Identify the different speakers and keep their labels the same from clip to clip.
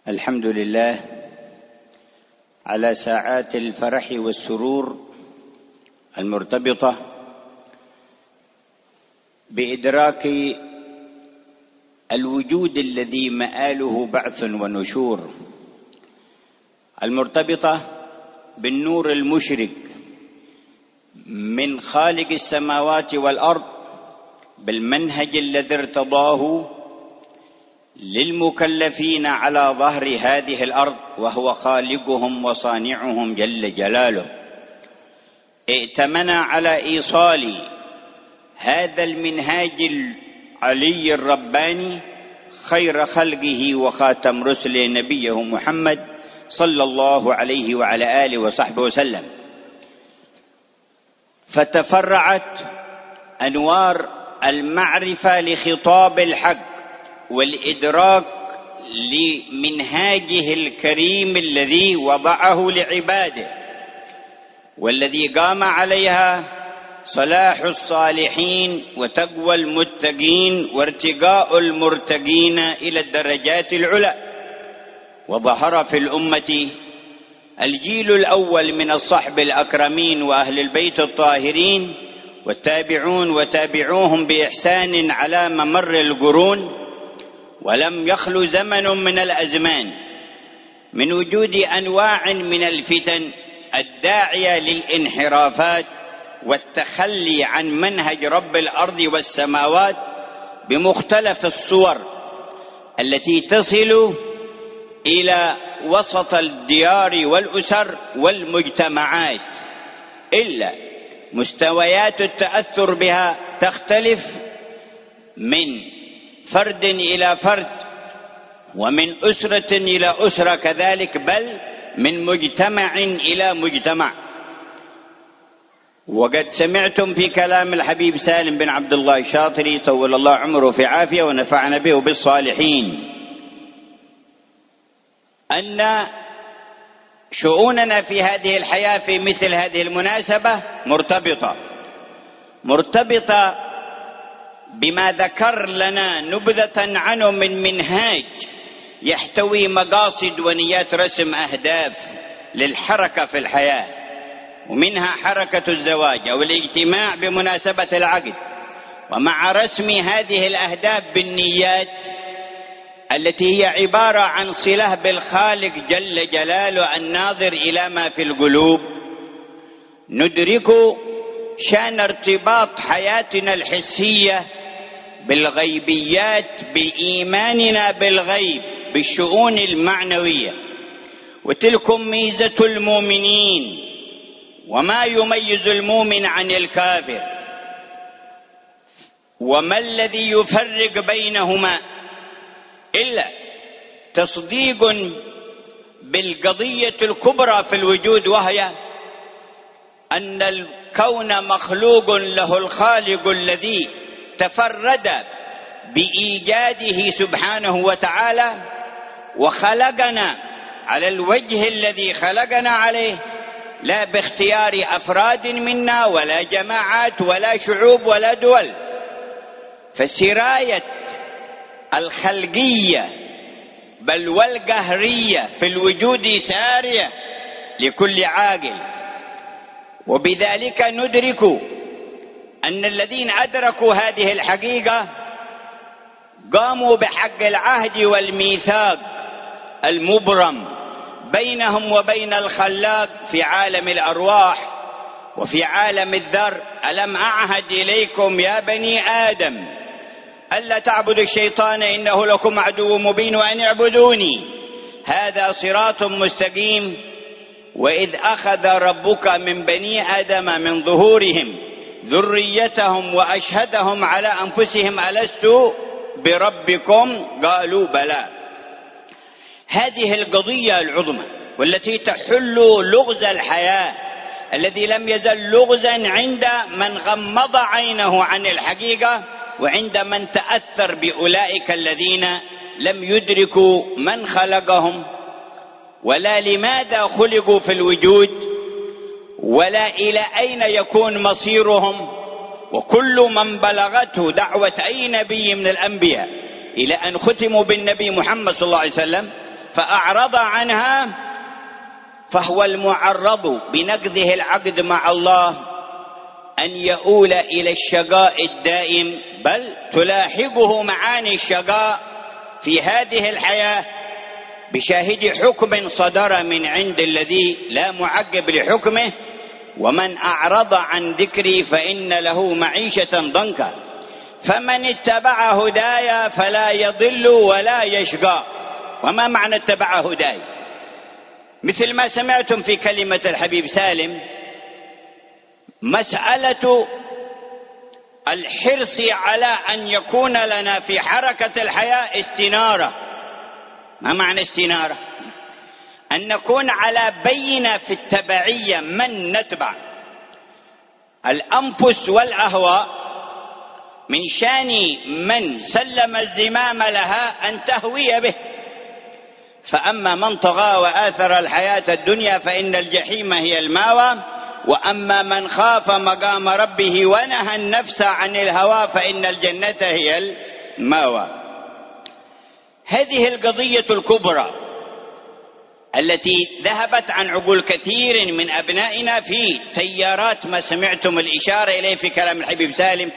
Speaker 1: الحمد لله على ساعات الفرح والسرور المرتبطة بإدراك الوجود الذي مآله بعث ونشور، المرتبطة بالنور المشرق من خالق السماوات والأرض، بالمنهج الذي ارتضاه للمكلفين على ظهر هذه الأرض، وهو خالقهم وصانعهم جل جلاله. ائتمن على إيصال هذا المنهاج العلي الرباني خير خلقه وخاتم رسله نبيه محمد صلى الله عليه وعلى آله وصحبه وسلم، فتفرعت أنوار المعرفة لخطاب الحق والإدراك لمنهاجه الكريم الذي وضعه لعباده، والذي قام عليها صلاح الصالحين وتقوى المتقين وارتقاء المرتقين إلى الدرجات العلى. وظهر في الأمة الجيل الأول من الصحب الأكرمين وأهل البيت الطاهرين والتابعون وتابعوهم بإحسان على ممر القرون، ولم يخلو زمن من الأزمان من وجود أنواع من الفتن الداعية للانحرافات والتخلي عن منهج رب الأرض والسماوات بمختلف الصور التي تصل إلى وسط الديار والأسر والمجتمعات، إلا مستويات التأثر بها تختلف من فرد إلى فرد، ومن أسرة إلى أسرة كذلك، بل من مجتمع إلى مجتمع. وقد سمعتم في كلام الحبيب سالم بن عبد الله الشاطري طول الله عمره في عافية ونفعنا به بالصالحين أن شؤوننا في هذه الحياة في مثل هذه المناسبة مرتبطة بما ذكر لنا نبذة عنه من منهاج يحتوي مقاصد ونيات رسم أهداف للحركة في الحياة، ومنها حركة الزواج أو الاجتماع بمناسبة العقد، ومع رسم هذه الأهداف بالنيات التي هي عبارة عن صلة بالخالق جل جلاله الناظر إلى ما في القلوب، ندرك شأن ارتباط حياتنا الحسية بالغيبيات بإيماننا بالغيب بالشؤون المعنوية. وتلكم ميزة المؤمنين وما يميز المؤمن عن الكافر، وما الذي يفرق بينهما إلا تصديق بالقضية الكبرى في الوجود، وهي أن الكون مخلوق له الخالق الذي تفرد بإيجاده سبحانه وتعالى، وخلقنا على الوجه الذي خلقنا عليه، لا باختيار أفراد منا ولا جماعات ولا شعوب ولا دول. فسراية الخلقية بل والقهرية في الوجود سارية لكل عاقل. وبذلك ندرك أن الذين أدركوا هذه الحقيقة قاموا بحق العهد والميثاق المبرم بينهم وبين الخلاق في عالم الأرواح وفي عالم الذر. ألم أعهد إليكم يا بني آدم ألا تعبدوا الشيطان إنه لكم عدو مبين وأن اعبدوني هذا صراط مستقيم. وإذ أخذ ربك من بني آدم من ظهورهم ذريتهم وأشهدهم على أنفسهم ألست بربكم قالوا بلى. هذه القضية العظمى والتي تحل لغز الحياة الذي لم يزل لغزا عند من غمض عينه عن الحقيقة، وعند من تأثر بأولئك الذين لم يدركوا من خلقهم ولا لماذا خلقوا في الوجود ولا إلى أين يكون مصيرهم. وكل من بلغته دعوة أي نبي من الأنبياء إلى أن ختموا بالنبي محمد صلى الله عليه وسلم فأعرض عنها فهو المعرض بنقضه العقد مع الله أن يؤول إلى الشقاء الدائم، بل تلاحقه معاني الشقاء في هذه الحياة بشاهد حكم صدر من عند الذي لا معقب لحكمه: ومن أعرض عن ذكري فإن له معيشة ضنكا فمن اتبع هدايا فلا يضل ولا يشقى. وما معنى اتبع هداي؟ مثل ما سمعتم في كلمة الحبيب سالم، مسألة الحرص على أن يكون لنا في حركة الحياة استنارة. ما معنى استنارة؟ أن نكون على بينة في التبعية من نتبع. الأنفس والأهواء من شان من سلم الزمام لها أن تهوي به، فأما من طغى وآثر الحياة الدنيا فإن الجحيم هي الماوى، وأما من خاف مقام ربه ونهى النفس عن الهوى فإن الجنة هي الماوى. هذه القضية الكبرى التي ذهبت عن عقول كثير من أبنائنا في تيارات ما سمعتم الإشارة إليه في كلام الحبيب سالم،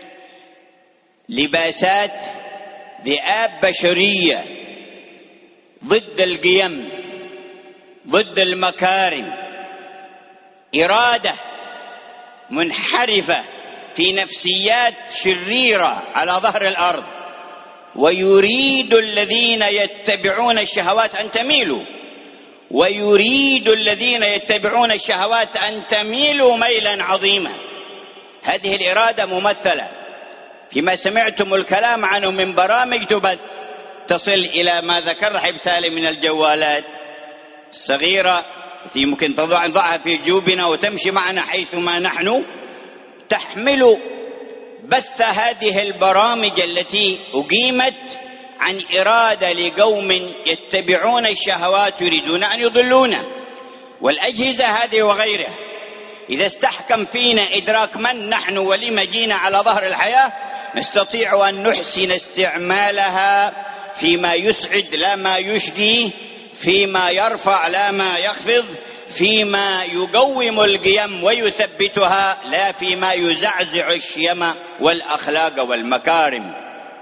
Speaker 1: لباسات ذئاب بشرية ضد القيم، ضد المكارم، إرادة منحرفة في نفسيات شريرة على ظهر الأرض. ويريد الذين يتبعون الشهوات أن تميلوا، ويريد الذين يتبعون الشهوات أن تميلوا ميلا عظيما. هذه الإرادة ممثلة فيما سمعتم الكلام عنه من برامج تبث تصل إلى ما ذكر حبيب سالم من الجوالات الصغيرة التي ممكن نضعها في جيوبنا وتمشي معنا حيثما نحن، تحمل بث هذه البرامج التي أقيمت عن إرادة لقوم يتبعون الشهوات يريدون أن يضلونا. والأجهزة هذه وغيرها إذا استحكم فينا إدراك من نحن ولما جينا على ظهر الحياة، نستطيع أن نحسن استعمالها فيما يسعد لا ما يشقي، فيما يرفع لا ما يخفض، فيما يقوم القيم ويثبتها لا فيما يزعزع الشيم والأخلاق والمكارم.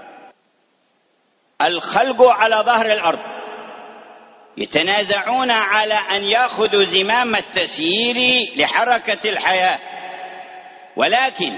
Speaker 1: الخلق على ظهر الأرض يتنازعون على أن يأخذوا زمام التسيير لحركة الحياة، ولكن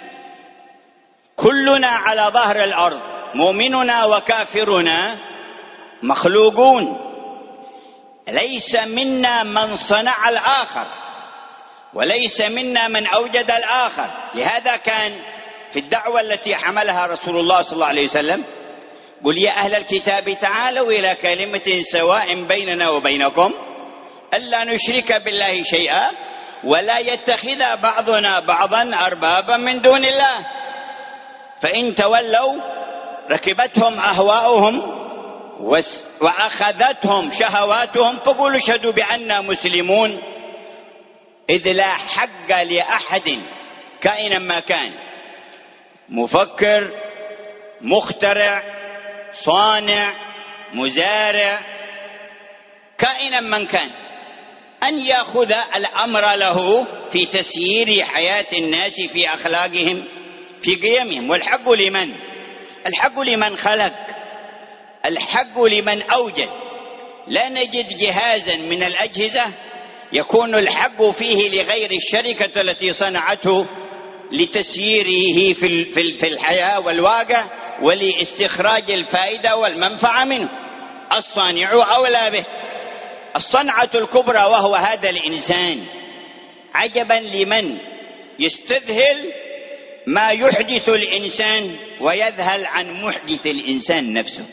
Speaker 1: كلنا على ظهر الأرض مؤمننا وكافرنا مخلوقون، ليس منا من صنع الآخر وليس منا من أوجد الآخر. لهذا كان في الدعوة التي حملها رسول الله صلى الله عليه وسلم: قل يا أهل الكتاب تعالوا إلى كلمة سواء بيننا وبينكم ألا نشرك بالله شيئا ولا يتخذ بعضنا بعضا أربابا من دون الله، فإن تولوا ركبتهم أهواؤهم وأخذتهم شهواتهم فقولوا اشهدوا بأننا مسلمون. إذ لا حق لأحد كائنا ما كان، مفكر، مخترع، صانع، مزارع، كائنا من كان، أن يأخذ الأمر له في تسيير حياة الناس، في أخلاقهم، في قيمهم. والحق لمن؟ الحق لمن خلق، الحق لمن أوجد. لا نجد جهازا من الأجهزة يكون الحق فيه لغير الشركة التي صنعته لتسييره في الحياة والواقع ولاستخراج الفائدة والمنفعة منه. الصانع أولى به. الصنعة الكبرى وهو هذا الإنسان، عجبا لمن يستذهل ما يحدث الإنسان ويذهل عن محدث الإنسان نفسه،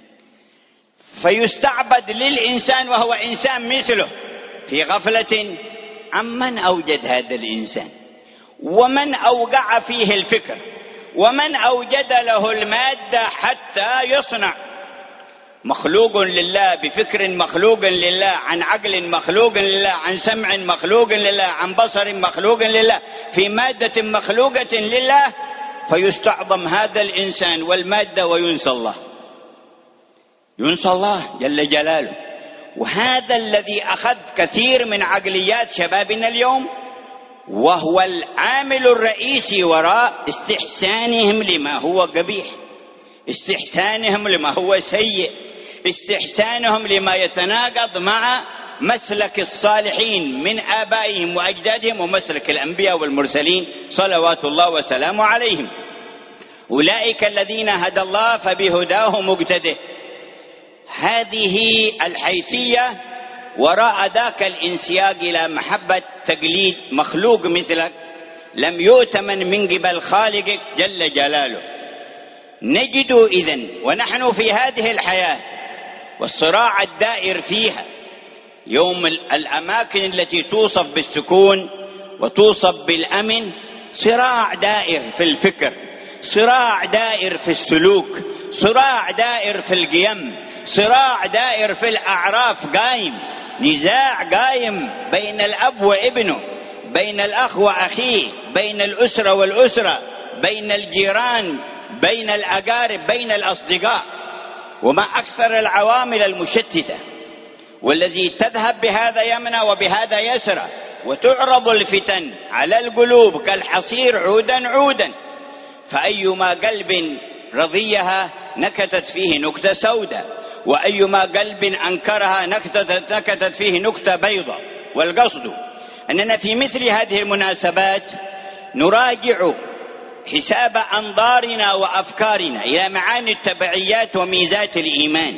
Speaker 1: فيستعبد للإنسان وهو إنسان مثله في غفلة عمن أوجد هذا الإنسان ومن أوقع فيه الفكر ومن أوجد له المادة حتى يصنع. مخلوق لله، بفكر مخلوق لله، عن عقل مخلوق لله، عن سمع مخلوق لله، عن بصر مخلوق لله، في مادة مخلوقة لله، فيستعظم هذا الإنسان والمادة وينسى الله، ينسى الله جل جلاله. وهذا الذي أخذ كثير من عقليات شبابنا اليوم، وهو العامل الرئيسي وراء استحسانهم لما هو قبيح، استحسانهم لما هو سيء، استحسانهم لما يتناقض مع مسلك الصالحين من آبائهم وأجدادهم ومسلك الأنبياء والمرسلين صلوات الله وسلامه عليهم. أولئك الذين هدى الله فبهداه مقتده. هذه الحيثية وراء ذاك الانسياق إلى محبة تقليد مخلوق مثلك لم يؤتمن من قبل خالقك جل جلاله. نجد إذن ونحن في هذه الحياة والصراع الدائر فيها، يوم الأماكن التي توصف بالسكون وتوصف بالأمن، صراع دائر في الفكر، صراع دائر في السلوك، صراع دائر في القيم، صراع دائر في الأعراف قايم، نزاع قايم بين الأب وابنه، بين الأخ وأخيه، بين الأسرة والأسرة، بين الجيران، بين الأقارب، بين الأصدقاء. وما أكثر العوامل المشتتة، والذي تذهب بهذا يمنى وبهذا يسرى، وتعرض الفتن على القلوب كالحصير عودا عودا، فأيما قلب رضيها نكتت فيه نكتة سوداء، وأيما قلب أنكرها نكتت فيه نكتة بيضاء. والقصد أننا في مثل هذه المناسبات نراجع حساب أنظارنا وأفكارنا إلى معاني التبعيات وميزات الإيمان.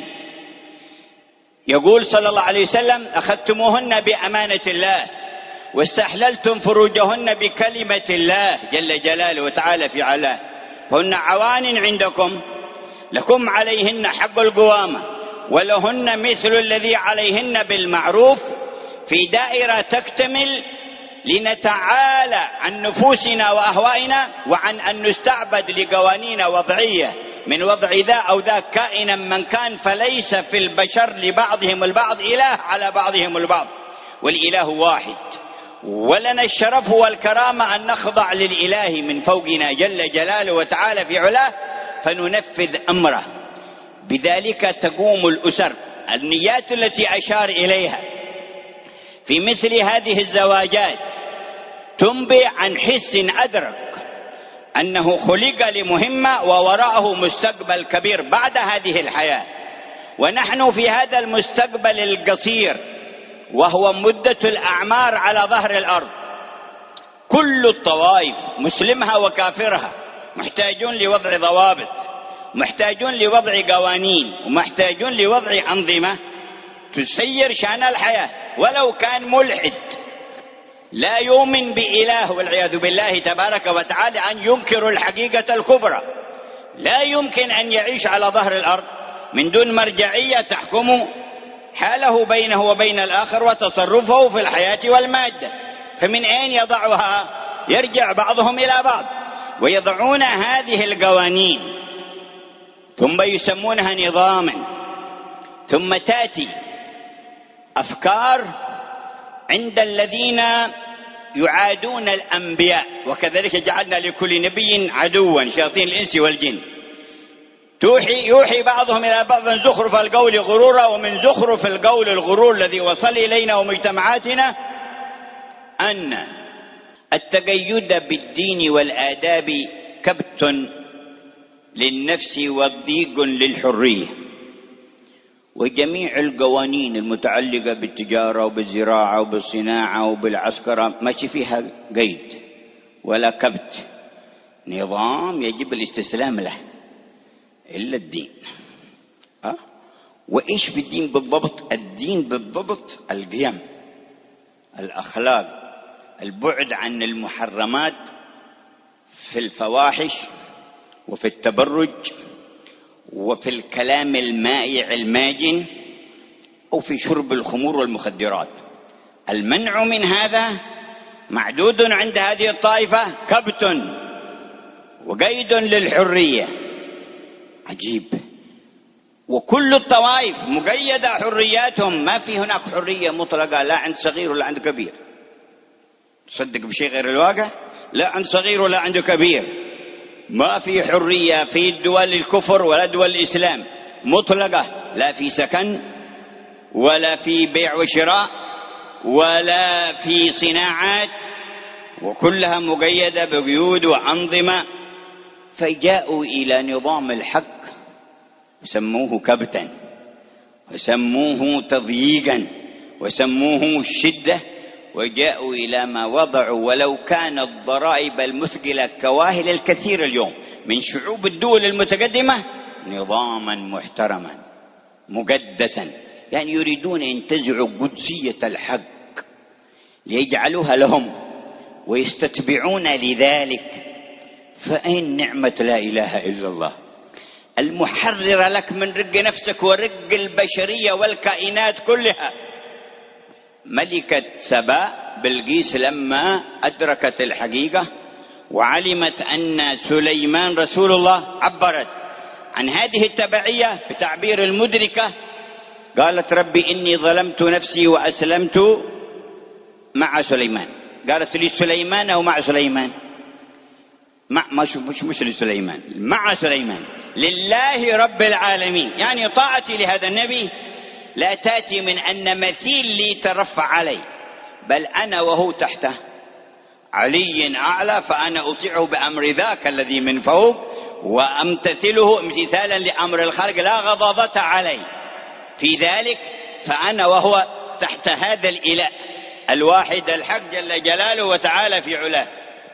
Speaker 1: يقول صلى الله عليه وسلم: أخذتموهن بأمانة الله واستحللتم فروجهن بكلمة الله جل جلاله وتعالى في علاه، فهن عوان عندكم، لكم عليهن حق القوامة ولهن مثل الذي عليهن بالمعروف، في دائرة تكتمل لنتعالى عن نفوسنا وأهوائنا، وعن أن نستعبد لقوانين وضعية من وضع ذا أو ذاك كائنا من كان، فليس في البشر لبعضهم البعض إله على بعضهم البعض، والإله واحد، ولنا الشرف والكرامة أن نخضع للإله من فوقنا جل جلاله وتعالى في علاه، فننفذ أمره. بذلك تقوم الأسر. النيات التي أشار إليها في مثل هذه الزواجات تنبئ عن حس أدرك أنه خلق لمهمة ووراءه مستقبل كبير بعد هذه الحياة، ونحن في هذا المستقبل القصير وهو مدة الأعمار على ظهر الأرض. كل الطوائف مسلمها وكافرها محتاجون لوضع ضوابط، محتاجون لوضع قوانين، ومحتاجون لوضع أنظمة تسير شأن الحياة. ولو كان ملحد لا يؤمن بإله والعياذ بالله تبارك وتعالى أن ينكر الحقيقة الكبرى، لا يمكن أن يعيش على ظهر الأرض من دون مرجعية تحكم حاله بينه وبين الآخر وتصرفه في الحياة والمادة. فمن أين يضعها؟ يرجع بعضهم إلى بعض ويضعون هذه القوانين، ثم يسمونها نظاما، ثم تأتي أفكار عند الذين يعادون الأنبياء، وكذلك جعلنا لكل نبي عدوا شياطين الإنس والجن، يوحي بعضهم إلى بعض زخرف القول غرورا، ومن زخرف القول الغرور الذي وصل إلينا ومجتمعاتنا أن التقيد بالدين والآداب كبت للنفس وضيق للحرية. وجميع القوانين المتعلقة بالتجارة وبالزراعة وبالصناعة وبالعسكرة ماشي فيها قيد ولا كبت، نظام يجب الاستسلام له إلا الدين. وإيش في الدين بالضبط؟ الدين بالضبط القيم، الأخلاق، البعد عن المحرمات في الفواحش وفي التبرج وفي الكلام المائع الماجن أو في شرب الخمور والمخدرات. المنع من هذا معدود عند هذه الطائفة كبت وقيد للحرية. عجيب. وكل الطوائف مقيدة حرياتهم، ما في هناك حرية مطلقة لا عند صغير ولا عند كبير. تصدق بشيء غير الواقع؟ لا عند صغير ولا عند كبير. ما في حرية في دول الكفر ولا دول الإسلام مطلقة، لا في سكن ولا في بيع وشراء ولا في صناعات، وكلها مقيدة بقيود وأنظمة. فجاءوا إلى نظام الحق وسموه كبتا، وسموه تضييقا، وسموه الشدة، وجاءوا إلى ما وضعوا ولو كان الضرائب المثقلة كواهل الكثير اليوم من شعوب الدول المتقدمة نظاما محترما مقدسا. يعني يريدون أن ينتزعوا قدسية الحق ليجعلوها لهم ويستتبعون لذلك. فأين نعمة لا إله إلا الله المحررة لك من رق نفسك ورق البشرية والكائنات كلها؟ ملكة سبا بلقيس لما أدركت الحقيقة وعلمت أن سليمان رسول الله عبرت عن هذه التبعية بتعبير المدركة، قالت ربي إني ظلمت نفسي وأسلمت مع سليمان. قالت لسليمان أو مع سليمان؟ مش لسليمان، مع سليمان، لله رب العالمين. يعني طاعتي لهذا النبي لا تأتي من أن مثيل لي ترفع علي، بل أنا وهو تحته، علي أعلى، فأنا أطيعه بأمر ذاك الذي من فوق وأمتثله امتثالا لأمر الخلق لا غضاضة علي في ذلك. فأنا وهو تحت هذا الإله الواحد الحق جل جلاله وتعالى في علاه.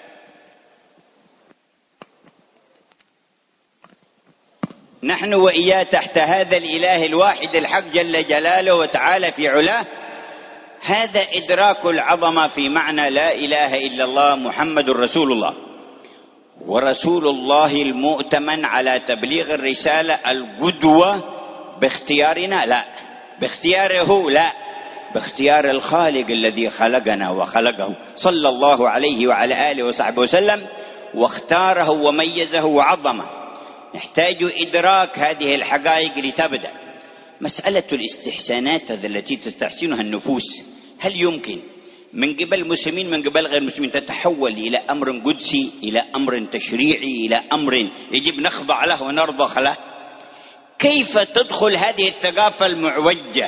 Speaker 1: نحن وإياه تحت هذا الإله الواحد الحق جل جلاله وتعالى في علاه. هذا إدراك العظمة في معنى لا إله إلا الله محمد رسول الله، ورسول الله المؤتمن على تبليغ الرسالة، القدوة باختيارنا لا، باختياره لا، باختيار الخالق الذي خلقنا وخلقه صلى الله عليه وعلى آله وصحبه وسلم، واختاره وميزه وعظمه. نحتاج إدراك هذه الحقائق لتبدأ. مسألة الاستحسانات التي تستحسنها النفوس، هل يمكن من قبل المسلمين من قبل غير المسلمين تتحول إلى أمر قدسي، إلى أمر تشريعي، إلى أمر يجب نخضع له ونرضخ له؟ كيف تدخل هذه الثقافة المعوجة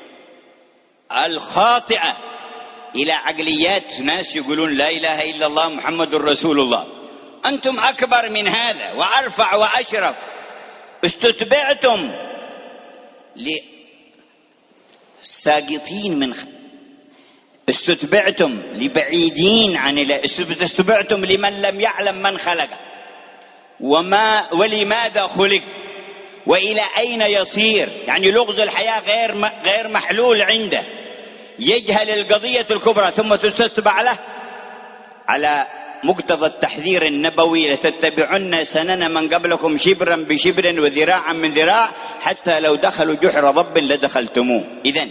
Speaker 1: الخاطئة إلى عقليات ناس يقولون لا إله إلا الله محمد رسول الله؟ أنتم أكبر من هذا وأرفع وأشرف. استتبعتم لساقطين من استتبعتم لبعيدين عن استتبعتم لمن لم يعلم من خلق ولماذا خلق وإلى أين يصير. يعني لغز الحياة غير محلول عنده، يجهل القضية الكبرى ثم تستتبع له على مقتضى التحذير النبوي: لتتبعن سنن من قبلكم شبرا بشبر وذراعا من ذراع حتى لو دخلوا جحر ضب لدخلتموه. إذن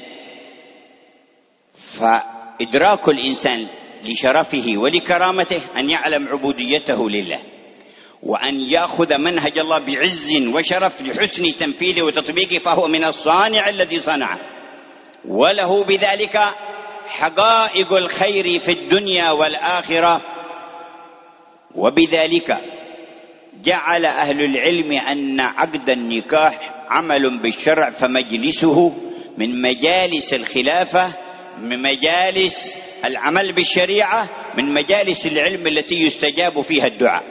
Speaker 1: فإدراك الإنسان لشرفه ولكرامته أن يعلم عبوديته لله، وأن يأخذ منهج الله بعز وشرف لحسن تنفيذه وتطبيقه، فهو من الصانع الذي صنعه، وله بذلك حقائق الخير في الدنيا والآخرة. وبذلك جعل أهل العلم أن عقد النكاح عمل بالشرع، فمجلسه من مجالس الخلافة، من مجالس العمل بالشريعة، من مجالس العلم التي يستجاب فيها الدعاء.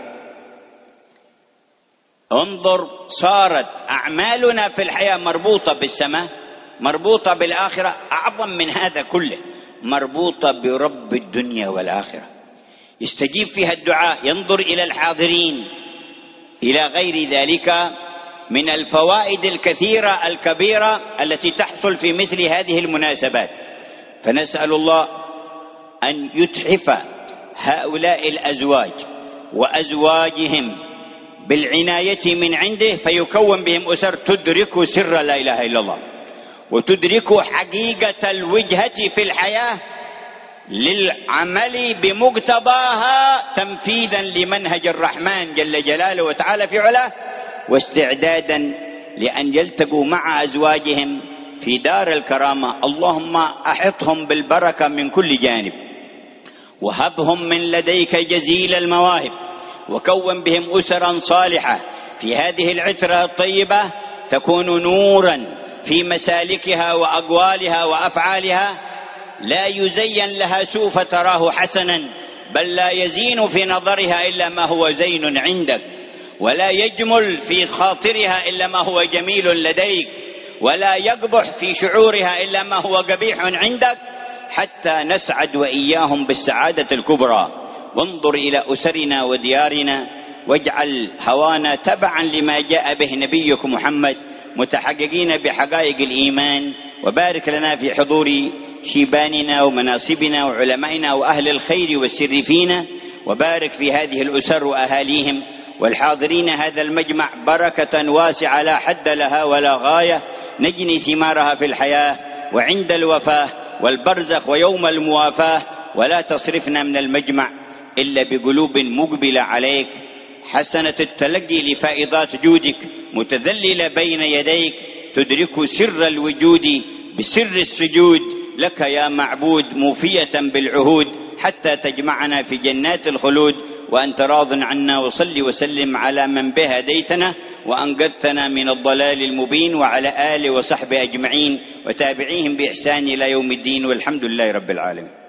Speaker 1: انظر، صارت أعمالنا في الحياة مربوطة بالسماء، مربوطة بالآخرة، أعظم من هذا كله مربوطة برب الدنيا والآخرة، يستجيب فيها الدعاء، ينظر إلى الحاضرين، إلى غير ذلك من الفوائد الكثيرة الكبيرة التي تحصل في مثل هذه المناسبات. فنسأل الله أن يتحف هؤلاء الأزواج وأزواجهم بالعناية من عنده، فيكون بهم أسر تدرك سر لا إله إلا الله، وتدرك حقيقة الوجهة في الحياة للعمل بمقتضاها تنفيذا لمنهج الرحمن جل جلاله وتعالى في علاه، واستعدادا لأن يلتقوا مع أزواجهم في دار الكرامة. اللهم أحطهم بالبركة من كل جانب، وهبهم من لديك جزيل المواهب، وكون بهم أسرا صالحة في هذه العترة الطيبة تكون نورا في مسالكها وأقوالها وأفعالها لا يزين لها سوء فتراه حسنا، بل لا يزين في نظرها إلا ما هو زين عندك، ولا يجمل في خاطرها إلا ما هو جميل لديك، ولا يقبح في شعورها إلا ما هو قبيح عندك، حتى نسعد وإياهم بالسعادة الكبرى. وانظر إلى أسرنا وديارنا، واجعل هوانا تبعا لما جاء به نبيك محمد، متحققين بحقائق الإيمان. وبارك لنا في حضور شيباننا ومناصبنا وعلمائنا وأهل الخير والسر فينا، وبارك في هذه الأسر وأهاليهم والحاضرين هذا المجمع بركة واسعة لا حد لها ولا غاية، نجني ثمارها في الحياة وعند الوفاة والبرزخ ويوم الموافاة. ولا تصرفنا من المجمع إلا بقلوب مقبلة عليك، حسنة التلقي لفائضات جودك، متذللة بين يديك، تدرك سر الوجود بسر السجود لك يا معبود، موفية بالعهود، حتى تجمعنا في جنات الخلود وأنت راض عنا. وصل وسلم على من به هديتنا وأنقذتنا من الضلال المبين، وعلى آله وصحبه أجمعين وتابعيهم بإحسان إلى يوم الدين، والحمد لله رب العالمين.